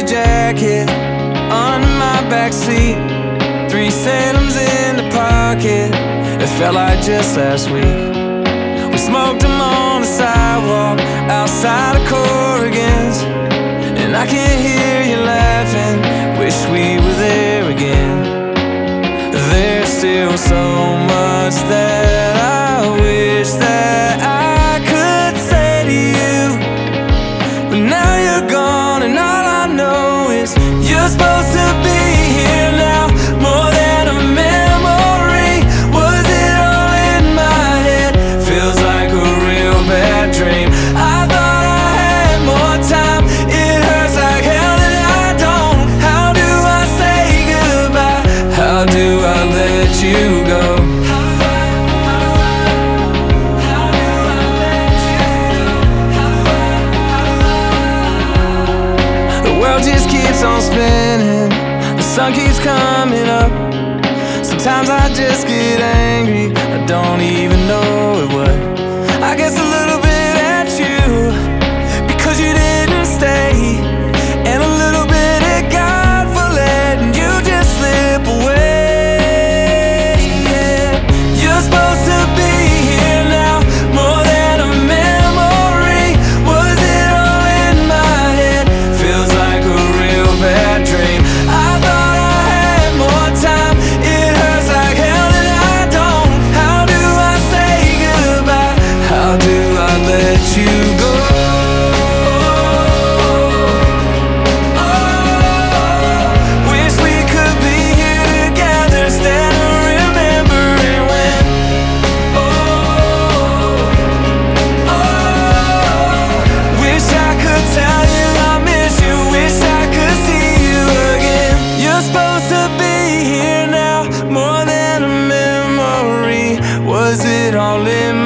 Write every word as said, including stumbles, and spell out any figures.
jacket under my backseat, three Sanims in the pocket. It felt like just last week. We smoked them on the sidewalk outside of Corrigan's, and I can hear you laughing. Wish we were there again. There's still so much that I wish that I could say to you, but now you're gone and all I know is you're supposed to be here now, more than a memory. Was it all in my head? Feels like a real bad dream. I thought I had more time. It hurts like hell that I don't. How do I say goodbye? How do I let you go? The world just keeps on spinning, the sun keeps coming up. Sometimes I just get angry, I don't even know it would. I guess a little bit at you, because you didn't stay, and a little bit at God for letting you just slip away. Yeah. You're supposed to be here now, more than a memory. Was it all in my head? Feels like a real bad dream. I thought I had more time. It hurts like hell that I don't. How do I say goodbye? How do I let you go? Wish we could be here together instead of remembering when. Wish I could tell you I miss you. Wish I could see you again. You're supposed to be here now, more than a memory. Was it all in